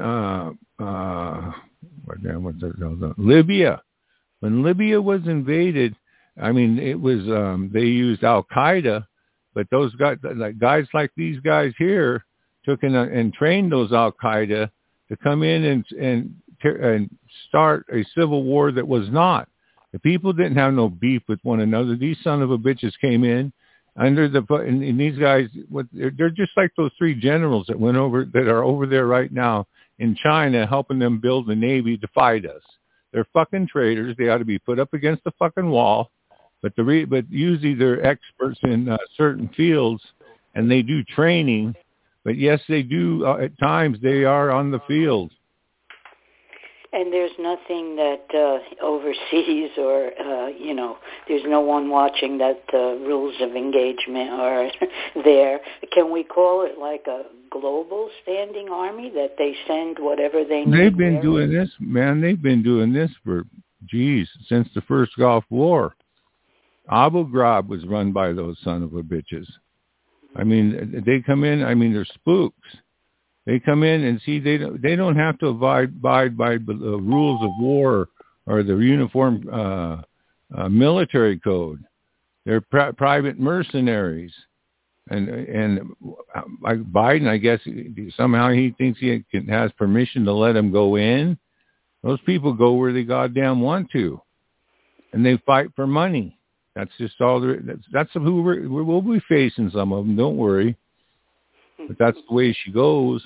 Libya. When Libya was invaded, I mean, it was they used Al Qaeda, but those guys like these guys here took in and trained those Al Qaeda to come in and start a civil war that was not. The people didn't have no beef with one another. These son of a bitches came in and these guys, they're just like those three generals that are over there right now in China, helping them build the Navy to fight us. They're fucking traitors. They ought to be put up against the fucking wall. But usually they're experts in certain fields, and they do training. But yes, they do. At times, they are on the field. And there's nothing that overseas or, there's no one watching that rules of engagement are there. Can we call it like a global standing army that they send whatever they need? They've been doing this, man. They've been doing this since the first Gulf War. Abu Ghraib was run by those son of a bitches. I mean, they come in. I mean, they're spooks. They come in and see they don't have to abide by the rules of war or the uniform military code. They're private mercenaries, and like Biden, I guess somehow he thinks he has permission to let them go in. Those people go where they goddamn want to, and they fight for money. That's just all. That's who we'll be facing. Some of them, don't worry. But that's the way she goes.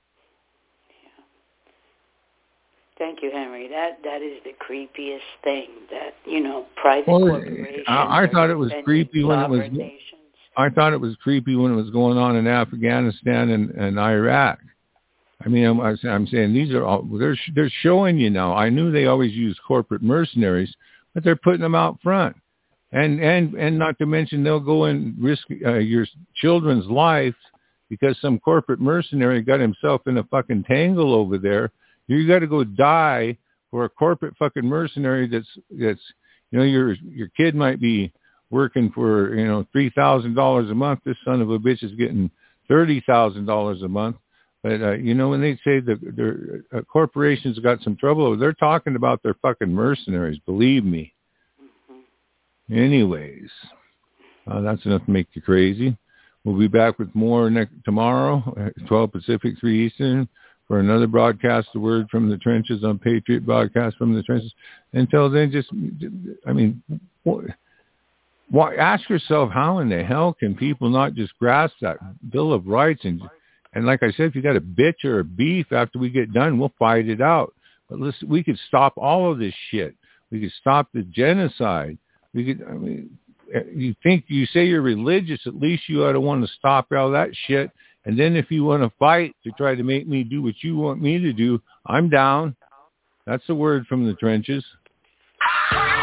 Thank you, Henry. That is the creepiest thing. That private corporations. I thought it was creepy when it was. I thought it was creepy when it was going on in Afghanistan and Iraq. I mean, I'm saying these are all, they're showing you now. I knew they always use corporate mercenaries, but they're putting them out front. And not to mention they'll go and risk your children's life because some corporate mercenary got himself in a fucking tangle over there. You got to go die for a corporate fucking mercenary that's your kid might be working for $3,000 a month. This son of a bitch is getting $30,000 a month. But when they say that their corporations got some trouble, they're talking about their fucking mercenaries. Believe me. Anyways, that's enough to make you crazy. We'll be back with more tomorrow at 12 Pacific, 3 Eastern for another broadcast, The Word from the Trenches on Patriot Broadcast from the Trenches. Until then, ask yourself, how in the hell can people not just grasp that Bill of Rights? And like I said, if you got a bitch or a beef after we get done, we'll fight it out. But listen, we could stop all of this shit. We could stop the genocide. You say you're religious, at least you ought to want to stop all that shit. And then if you want to fight to try to make me do what you want me to do, I'm down. That's the Word from the Trenches.